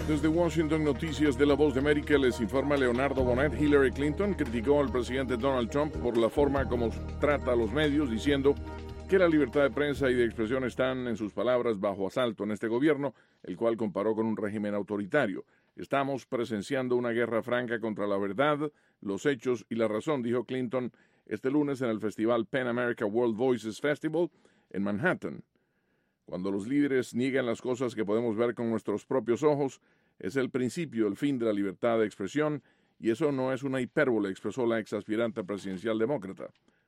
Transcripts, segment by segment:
Desde Washington, Noticias de La Voz de América, les informa Leonardo Bonet. Hillary Clinton criticó al presidente Donald Trump por la forma como trata a los medios, diciendo que la libertad de prensa y de expresión están, en sus palabras, bajo asalto en este gobierno, el cual comparó con un régimen autoritario. Estamos presenciando una guerra franca contra la verdad, los hechos y la razón, dijo Clinton este lunes en el festival Pan America World Voices Festival en Manhattan. Cuando los líderes niegan las cosas que podemos ver con nuestros propios ojos, es el principio, el fin de la libertad de expresión, y eso no es una hipérbole, expresó la exaspirante presidencial demócrata.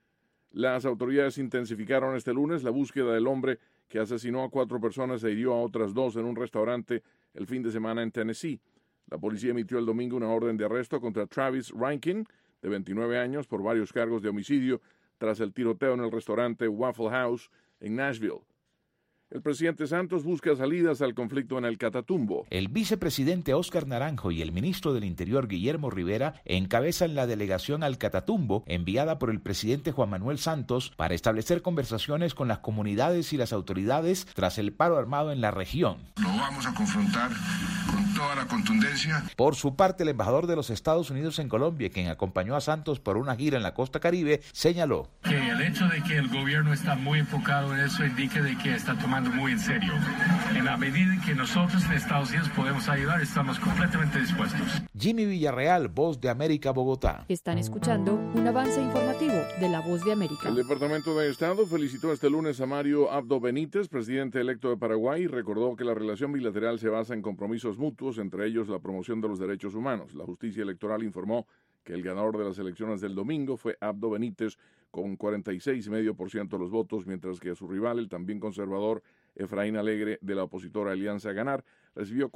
Las autoridades intensificaron este lunes la búsqueda del hombre que asesinó a 4 personas e hirió a otras 2 en un restaurante el fin de semana en Tennessee. La policía emitió el domingo una orden de arresto contra Travis Rankin, de 29 años, por varios cargos de homicidio tras el tiroteo en el restaurante Waffle House en Nashville. El presidente Santos busca salidas al conflicto en el Catatumbo. El vicepresidente Óscar Naranjo y el ministro del Interior Guillermo Rivera encabezan la delegación al Catatumbo enviada por el presidente Juan Manuel Santos para establecer conversaciones con las comunidades y las autoridades tras el paro armado en la región. Lo vamos a confrontar con toda la contundencia. Por su parte, el embajador de los Estados Unidos en Colombia, quien acompañó a Santos por una gira en la costa Caribe, señaló que el hecho de que el gobierno está muy enfocado en eso indica de que está tomando muy en serio. En la medida en que nosotros en Estados Unidos podemos ayudar, estamos completamente dispuestos. Jimmy Villarreal, Voz de América, Bogotá. Están escuchando un avance informativo de La Voz de América. El Departamento de Estado felicitó este lunes a Mario Abdo Benítez, presidente electo de Paraguay, y recordó que la relación bilateral se basa en compromisos mutuos, entre ellos la promoción de los derechos humanos. La justicia electoral informó que el ganador de las elecciones del domingo fue Abdo Benítez con 46,5% de los votos, mientras que su rival, el también conservador Efraín Alegre de la opositora Alianza Ganar, recibió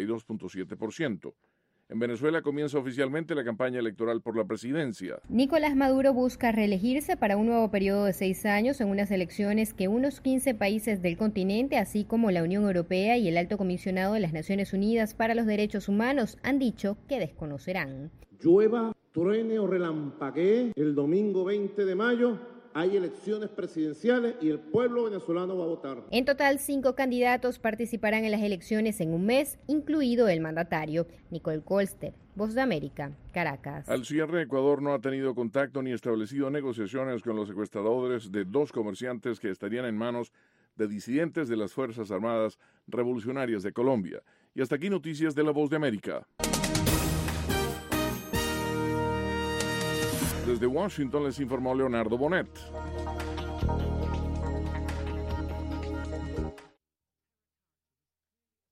42,7%. En Venezuela comienza oficialmente la campaña electoral por la presidencia. Nicolás Maduro busca reelegirse para un nuevo periodo de 6 años en unas elecciones que unos 15 países del continente, así como la Unión Europea y el Alto Comisionado de las Naciones Unidas para los Derechos Humanos, han dicho que desconocerán. Llueva, truene o relampaguee, el domingo 20 de mayo hay elecciones presidenciales y el pueblo venezolano va a votar. En total, 5 candidatos participarán en las elecciones en un mes, incluido el mandatario. Nicole Colster, Voz de América, Caracas. Al cierre, Ecuador no ha tenido contacto ni establecido negociaciones con los secuestradores de 2 comerciantes que estarían en manos de disidentes de las Fuerzas Armadas Revolucionarias de Colombia. Y hasta aquí noticias de La Voz de América. Desde Washington les informó Leonardo Bonet.